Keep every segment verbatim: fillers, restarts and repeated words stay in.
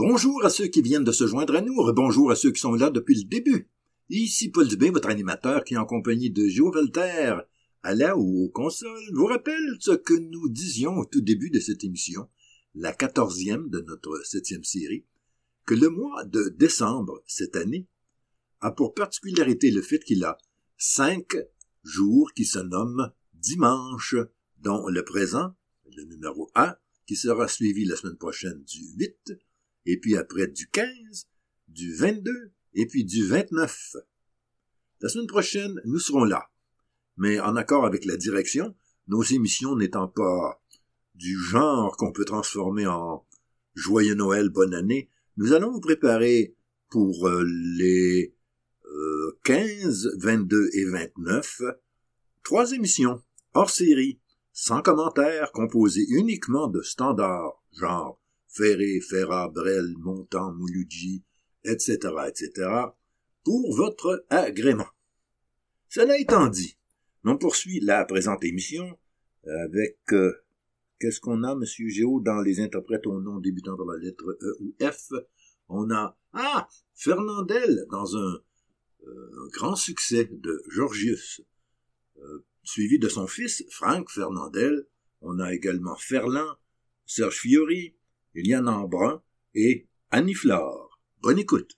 Bonjour à ceux qui viennent de se joindre à nous, bonjour à ceux qui sont là depuis le début. Ici Paul Dubé, votre animateur qui, en compagnie de Joe Voltaire, à la ou aux consoles, vous rappelle ce que nous disions au tout début de cette émission, la quatorzième de notre septième série, que le mois de décembre cette année a pour particularité le fait qu'il a cinq jours qui se nomment dimanche, dont le présent, le numéro un, qui sera suivi la semaine prochaine du huit, et puis après du quinze, du vingt-deux, et puis du vingt-neuf. La semaine prochaine, nous serons là. Mais en accord avec la direction, nos émissions n'étant pas du genre qu'on peut transformer en « Joyeux Noël, bonne année », nous allons vous préparer pour euh, les euh, quinze, vingt-deux et vingt-neuf trois émissions hors série, sans commentaires, composées uniquement de standards, genre Ferré, Ferrat, Brel, Montand, Mouloudji, et cetera, et cetera, pour votre agrément. Cela étant dit, on poursuit la présente émission avec, euh, qu'est-ce qu'on a, Monsieur Géo, dans les interprètes au nom débutant par la lettre E ou F? On a, ah, Fernandel, dans un euh, grand succès de Georgius, euh, suivi de son fils, Franck Fernandel. On a également Ferland, Serge Fiori, Eliane Embrun et Annie Flore. Bonne écoute.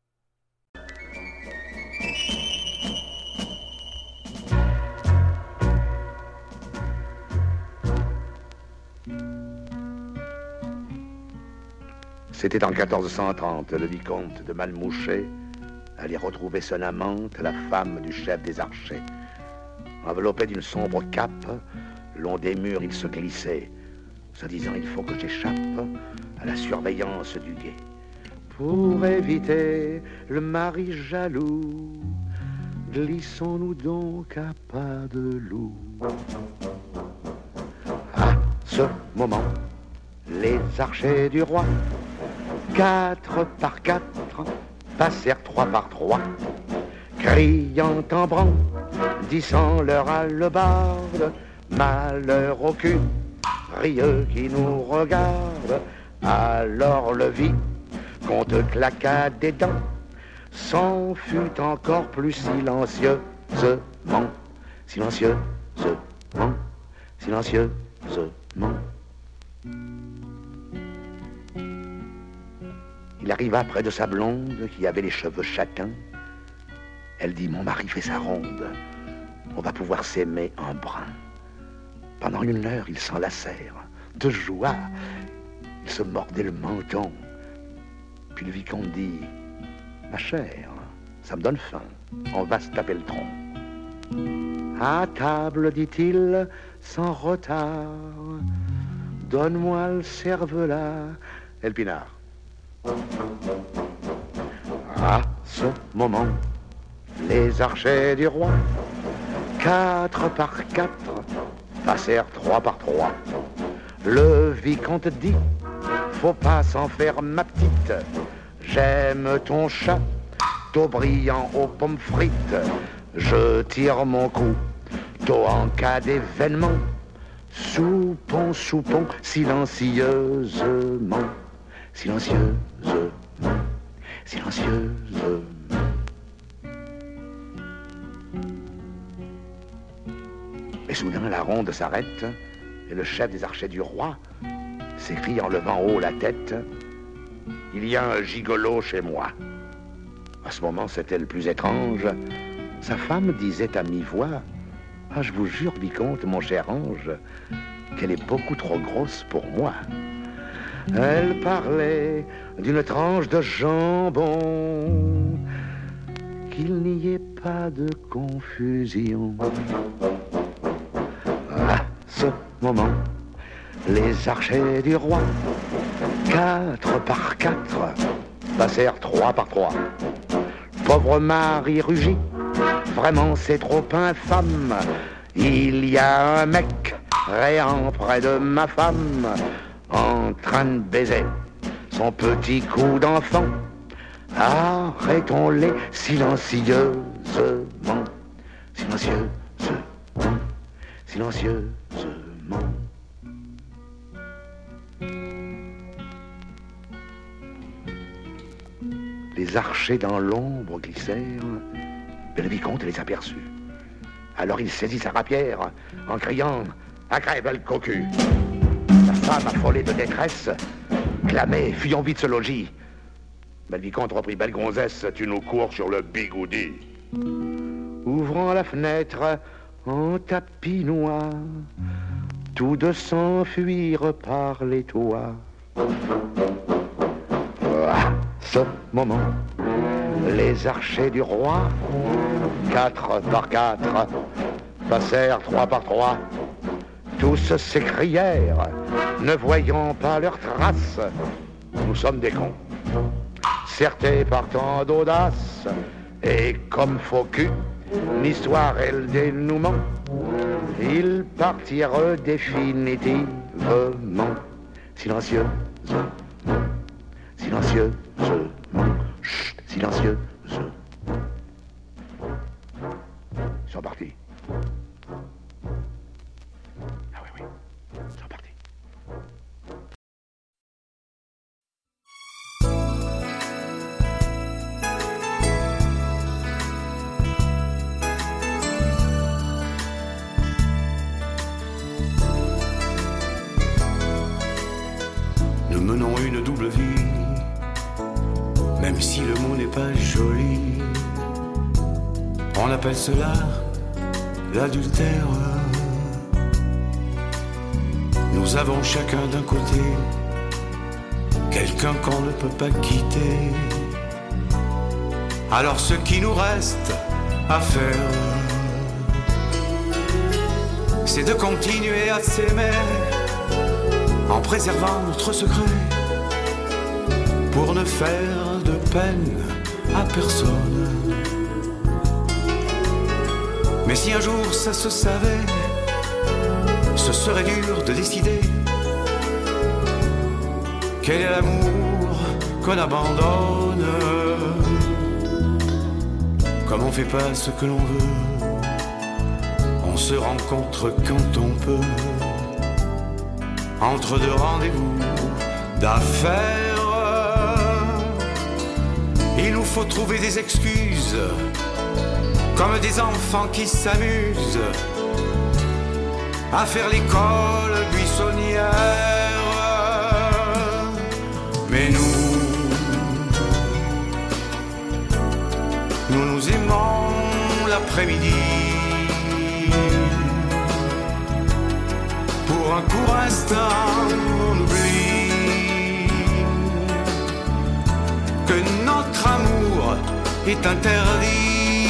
C'était en quatorze cent trente, le vicomte de Malmouchet allait retrouver son amante, la femme du chef des archers. Enveloppé d'une sombre cape, le long des murs, il se glissait, se disant « Il faut que j'échappe à la surveillance du guet. » Pour éviter le mari jaloux, glissons-nous donc à pas de loup. À ce moment, les archers du roi, quatre par quatre, passèrent trois par trois, criant en brandissant leur hallebarde, malheur au cul, rieux qui nous regarde. Alors le vicomte claqua des dents, s'en fut encore plus silencieusement, silencieusement, silencieusement. Il arriva près de sa blonde qui avait les cheveux châtains. Elle dit « Mon mari fait sa ronde, on va pouvoir s'aimer un brin. » Pendant une heure, ils s'enlacèrent. De joie, ils se mordaient le menton. Puis le vicomte dit « Ma chère, ça me donne faim, on va se taper le tronc. » À table, dit-il, sans retard, donne-moi le cervelas, Elpinard. À ce moment, les archers du roi, quatre par quatre, passèrent trois par trois. Le vicomte dit, faut pas s'en faire ma petite, j'aime ton château brillant aux pommes frites, je tire mon coup, tôt en cas d'événement, soupons, soupons, silencieusement, silencieusement, silencieusement. Et soudain, la ronde s'arrête, et le chef des archers du roi s'écrie en levant haut la tête « Il y a un gigolo chez moi ». À ce moment, c'était le plus étrange. Sa femme disait à mi-voix « Ah, je vous jure, vicomte, mon cher ange, qu'elle est beaucoup trop grosse pour moi. » Elle parlait d'une tranche de jambon, qu'il n'y ait pas de confusion. À ce moment, les archers du roi, quatre par quatre, passèrent trois par trois. Pauvre Marie rugit, vraiment c'est trop infâme. Il y a un mec réant près de ma femme, en train de baiser son petit coup d'enfant. Arrêtons-les silencieusement, silencieusement, silencieusement. les archers dans l'ombre glissèrent, mais le vicomte les aperçut. Alors il saisit sa rapière en criant « À crève le cocu !» La femme, affolée de détresse, clamait « Fuyons vite ce logis !» Mais le vicomte reprit « Belle gonzesse, tu nous cours sur le bigoudi !» Ouvrant la fenêtre en tapis noir, tous deux s'enfuirent par les toits. À ce moment, les archers du roi, quatre par quatre, passèrent trois par trois. Tous s'écrièrent, ne voyant pas leurs traces, nous sommes des cons. Certes par tant d'audace, et comme faux cul, l'histoire et le dénouement, ils partirent définitivement. Silencieusement, silencieusement, chut, silencieusement. Ils sont partis. Ah oui, oui, ils sont partis. Nous menons une double vie, même si le mot n'est pas joli. On appelle cela l'adultère. Nous avons chacun d'un côté quelqu'un qu'on ne peut pas quitter. Alors ce qui nous reste à faire, c'est de continuer à s'aimer en préservant notre secret, pour ne faire de peine à personne. Mais si un jour ça se savait, ce serait dur de décider quel est l'amour qu'on abandonne. Comme on fait pas ce que l'on veut, on se rencontre quand on peut, entre deux rendez-vous d'affaires. Il nous faut trouver des excuses, comme des enfants qui s'amusent à faire l'école buissonnière. Mais nous, nous nous aimons l'après-midi, pour un court instant on oublie que notre amour est interdit.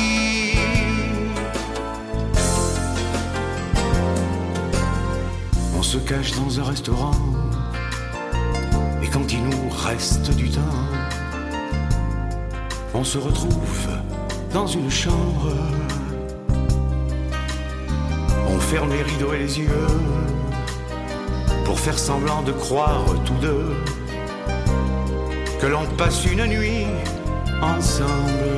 On se cache dans un restaurant, et quand il nous reste du temps, on se retrouve dans une chambre. On ferme les rideaux et les yeux pour faire semblant de croire tous deux que l'on passe une nuit ensemble.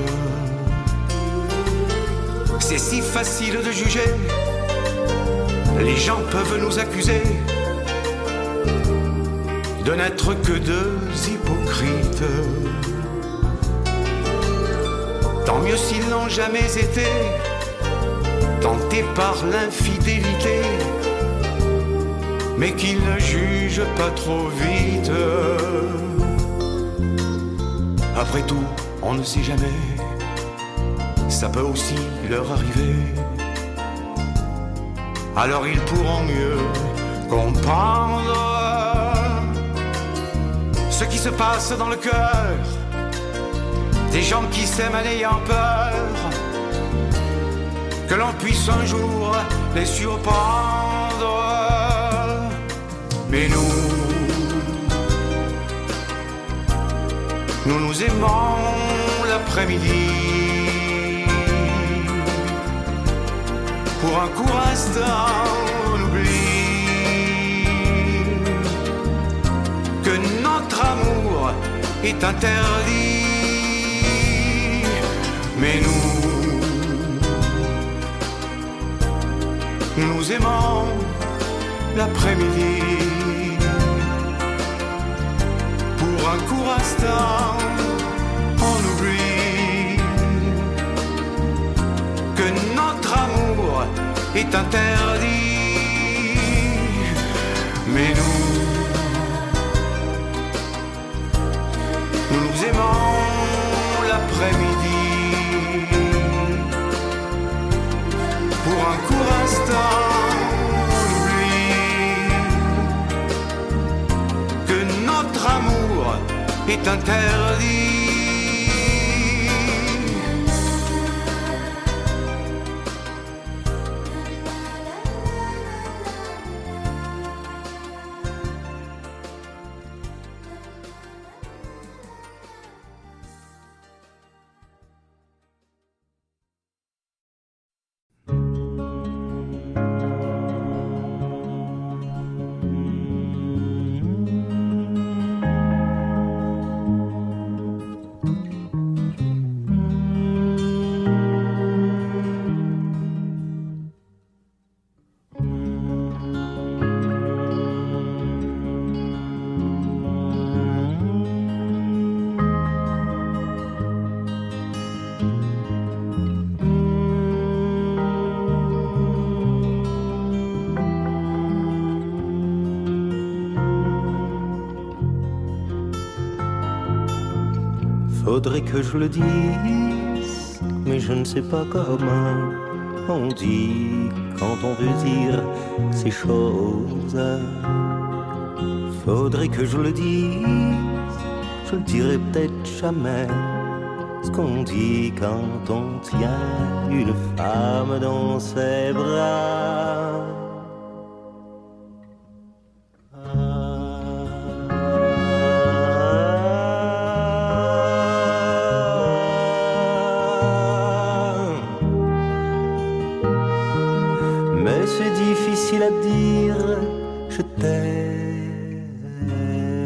C'est si facile de juger, les gens peuvent nous accuser de n'être que deux hypocrites. Tant mieux s'ils n'ont jamais été tentés par l'infidélité, mais qu'ils ne jugent pas trop vite. Après tout, on ne sait jamais, ça peut aussi leur arriver. Alors ils pourront mieux comprendre ce qui se passe dans le cœur des gens qui s'aiment en ayant peur que l'on puisse un jour les surprendre. Mais nous, nous nous aimons l'après-midi, pour un court instant on oublie que notre amour est interdit. Mais nous, nous aimons l'après-midi, pour un court instant on oublie est interdit. Mais nous, nous nous aimons l'après-midi. Pour un court instant, on oublie que notre amour est interdit. Faudrait que je le dise, mais je ne sais pas comment on dit quand on veut dire ces choses. Faudrait que je le dise, je le dirai peut-être jamais. Ce qu'on dit quand on tient une femme dans ses bras. À dire je t'aime.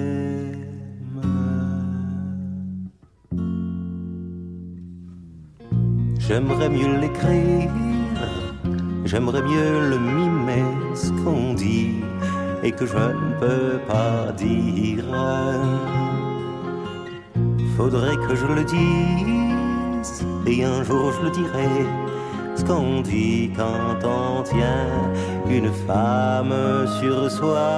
J'aimerais mieux l'écrire, j'aimerais mieux le mimer, ce qu'on dit et que je ne peux pas dire. Faudrait que je le dise et un jour je le dirai. Ce qu'on dit quand on tient une femme sur soi.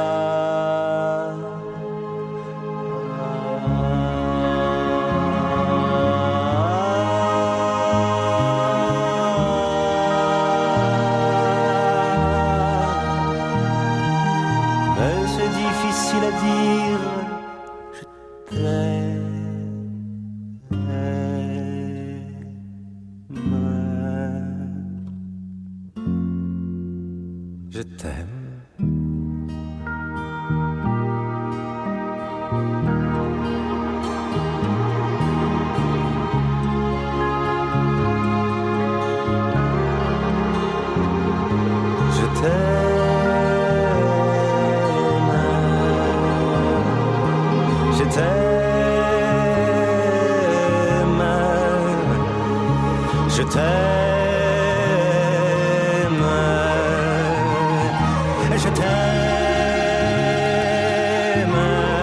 Mais c'est difficile à dire, je t'aime. Je t'aime. Je t'aime. Je t'aime. Je t'aime. Je t'aime.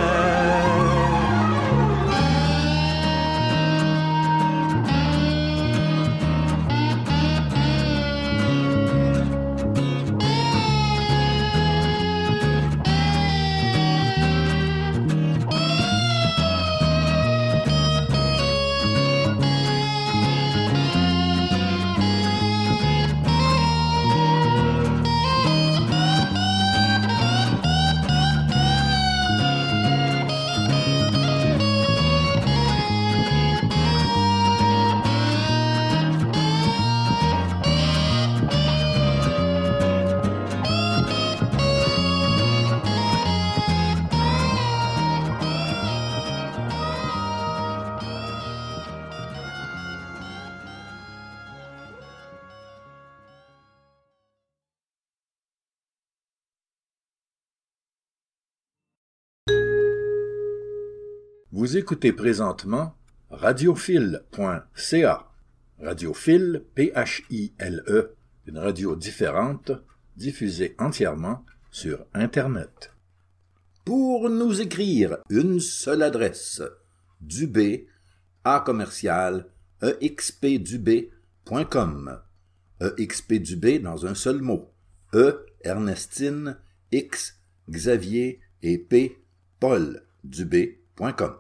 Vous écoutez présentement radiophile point c a. Radiophile, P H I L E, une radio différente, diffusée entièrement sur Internet. Pour nous écrire, une seule adresse, dubé, A commercial, E X P dubé point com. E X P Dubé dans un seul mot. E, Ernestine, X, Xavier et P, Paul, dubé point com.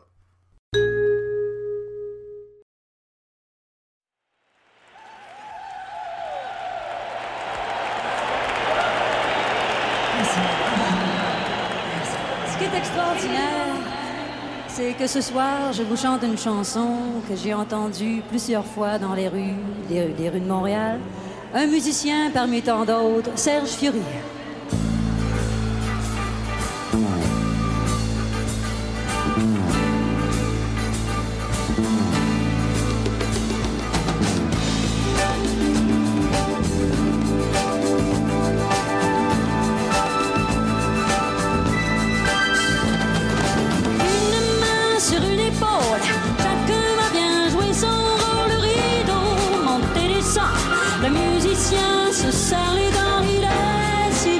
Ce qui est extraordinaire, c'est que ce soir, je vous chante une chanson que j'ai entendue plusieurs fois dans les rues, les, les rues de Montréal. Un musicien parmi tant d'autres, Serge Fiori. Le musicien se serre les dents, il est si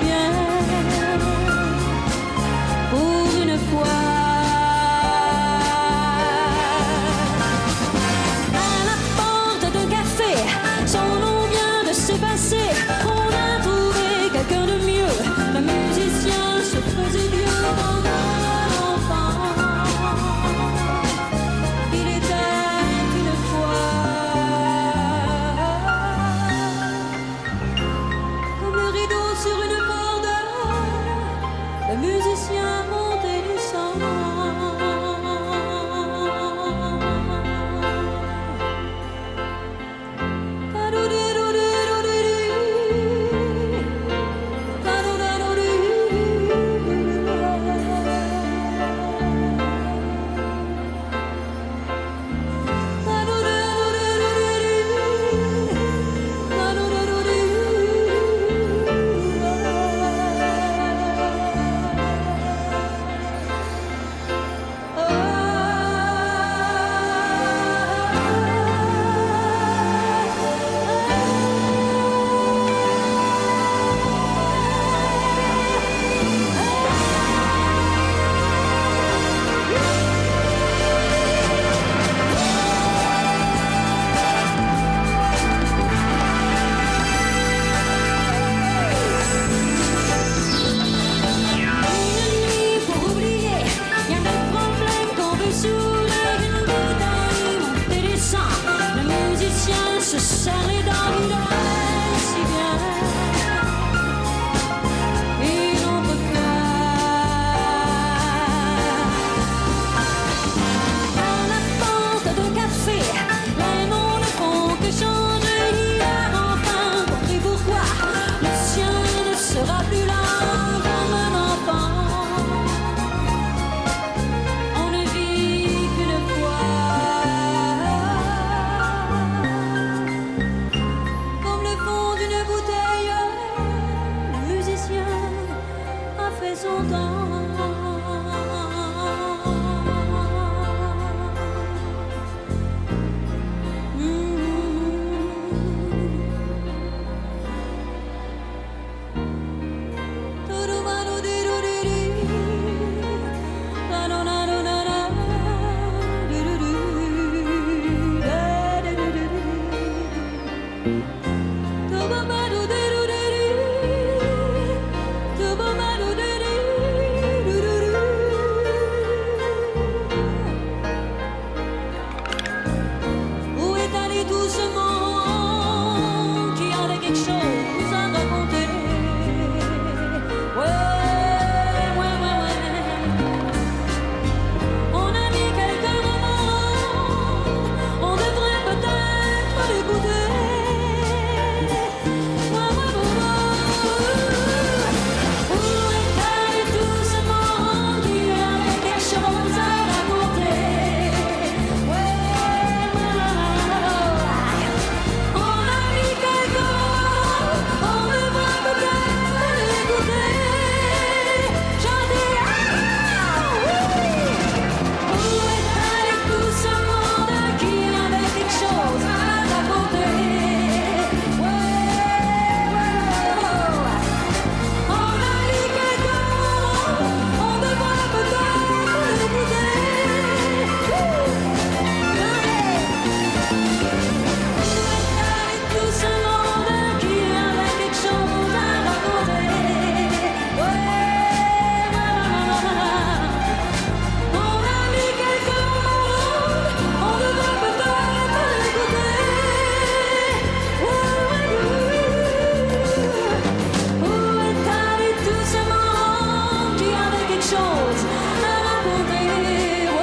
raconter. Oh,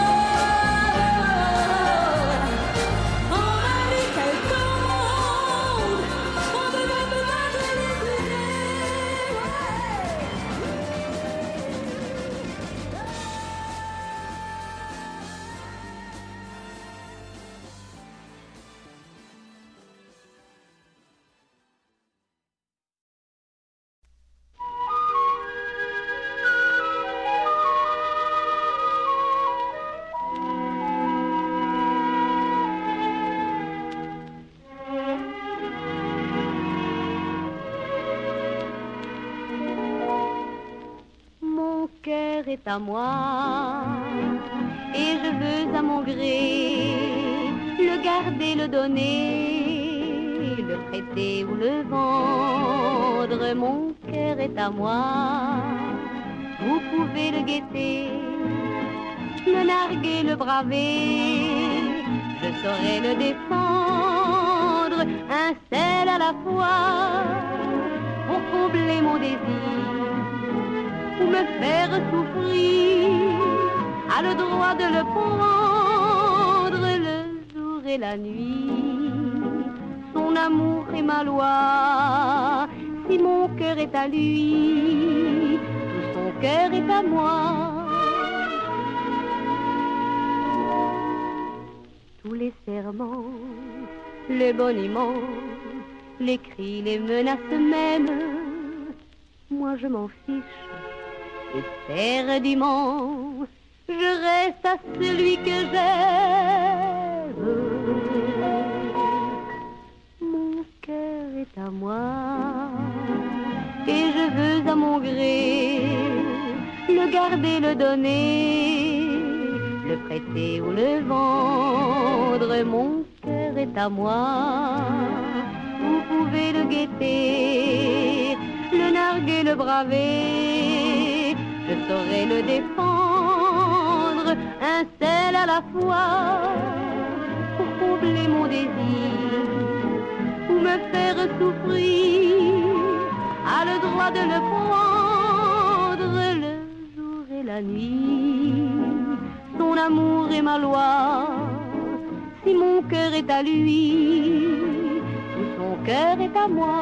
on a vu quelques mondes, on devait peut-être l'écouter. Mon cœur est à moi et je veux à mon gré le garder, le donner, le prêter ou le vendre. Mon cœur est à moi, vous pouvez le guetter, le narguer, le braver, je saurai le défendre, un seul à la fois pour combler mon désir ou me faire souffrir, a le droit de le prendre le jour et la nuit. Son amour est ma loi, si mon cœur est à lui, tout son cœur est à moi. Tous les serments, le boniment, les cris, les menaces même, moi je m'en fiche. Éperdument, je reste à celui que j'aime. Mon cœur est à moi et je veux à mon gré le garder, le donner, le prêter ou le vendre. Mon cœur est à moi, vous pouvez le guetter, le narguer, le braver, je saurai le défendre, un seul à la fois, pour combler mon désir, ou me faire souffrir, a le droit de le prendre le jour et la nuit. Son amour est ma loi, si mon cœur est à lui, tout son cœur est à moi.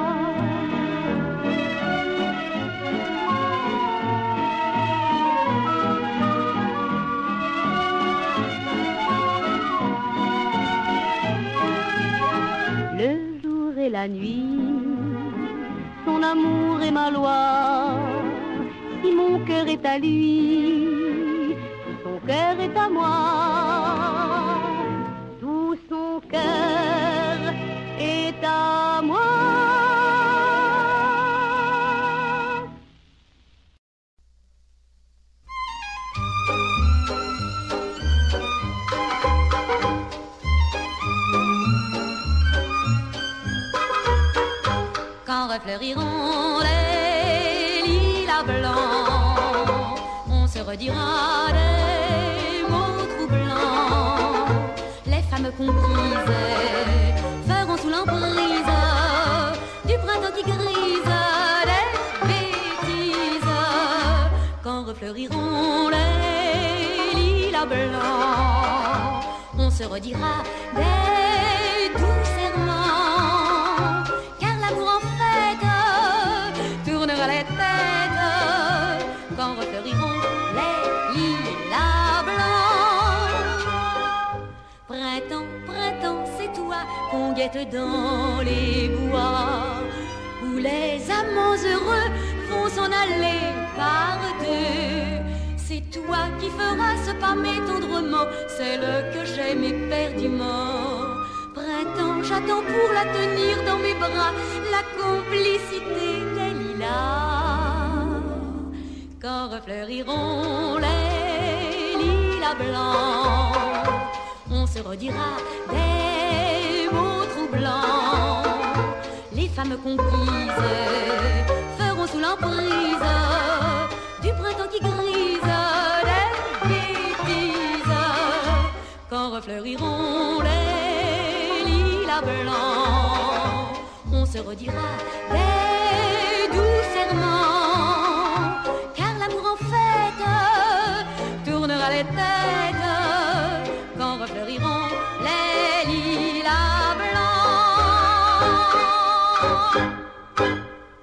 Le jour et la nuit, son amour est ma loi, si mon cœur est à lui, tout son cœur est à moi, tout son cœur est à moi. Quand refleuriront les lilas blancs, on se redira des mots troublants. Les femmes conquises feront sous l'emprise du printemps qui grise les bêtises. Quand refleuriront les lilas blancs, on se redira des doux serments, car l'amour en fête tournera les têtes quand refleuriront les lilas blancs. Printemps, printemps, c'est toi qu'on guette dans les bois, où les amants heureux vont s'en aller par deux. C'est toi qui feras ce pas tendrement celle que j'aime éperdument. Printemps, j'attends pour la tenir dans mes bras, la complicité des lilas. Quand refleuriront les lilas blancs, on se redira des mots troublants. Les femmes conquises feront sous l'emprise du printemps qui grise les bêtises. Quand refleuriront les lilas blancs, on se redira des doux serments, car l'amour en fête peut-être quand refleuriront les lilas blancs.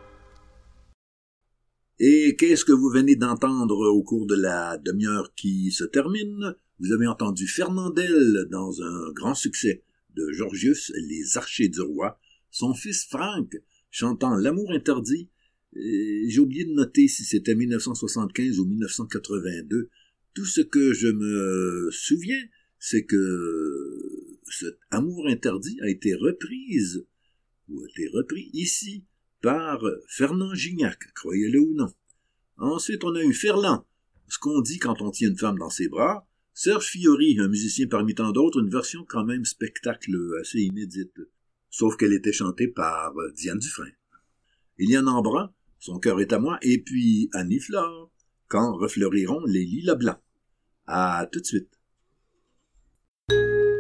Et qu'est-ce que vous venez d'entendre au cours de la demi-heure qui se termine? Vous avez entendu Fernandel dans un grand succès de Georgius, Les Archers du Roi, son fils Franck chantant L'amour interdit. Et j'ai oublié de noter si c'était mille neuf cent soixante-quinze ou mille neuf cent quatre-vingt-deux. Tout ce que je me souviens, c'est que cet Amour interdit a été reprise, ou a été repris ici, par Fernand Gignac, croyez-le ou non. Ensuite, on a eu Ferland, ce qu'on dit quand on tient une femme dans ses bras. Serge Fiori, un musicien parmi tant d'autres, une version quand même spectacle assez inédite, sauf qu'elle était chantée par Diane Dufresne. Éliane Ambra, Son cœur est à moi, et puis Annie Flore, Quand refleuriront les lilas blancs. À tout de suite.